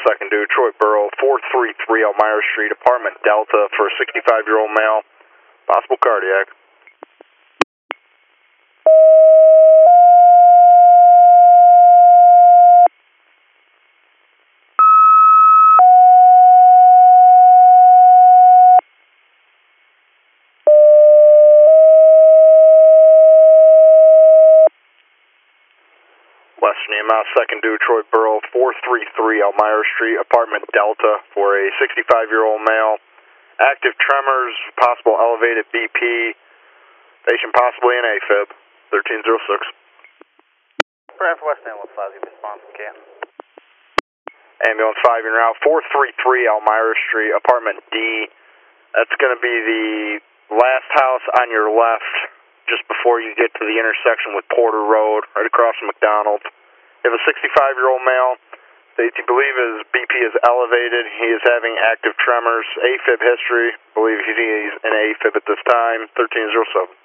2nd to Detroit Borough, 433 Elmira Street, apartment Delta for a 65-year-old male, possible cardiac. Western EMS, 2nd to Detroit Borough, 433 Elmira Street, apartment Delta for a 65-year-old male. Active tremors, possible elevated BP, patient possibly in AFib, 1306. Perhaps West Ambulance 5, you response, can. Ambulance 5, you're now 433 Elmira Street, apartment D. That's going to be the last house on your left, just before you get to the intersection with Porter Road, right across from McDonald's. You have a 65-year-old male. States you believe his BP is elevated. He is having active tremors. AFib history. Believe he's in AFib at this time. 1307.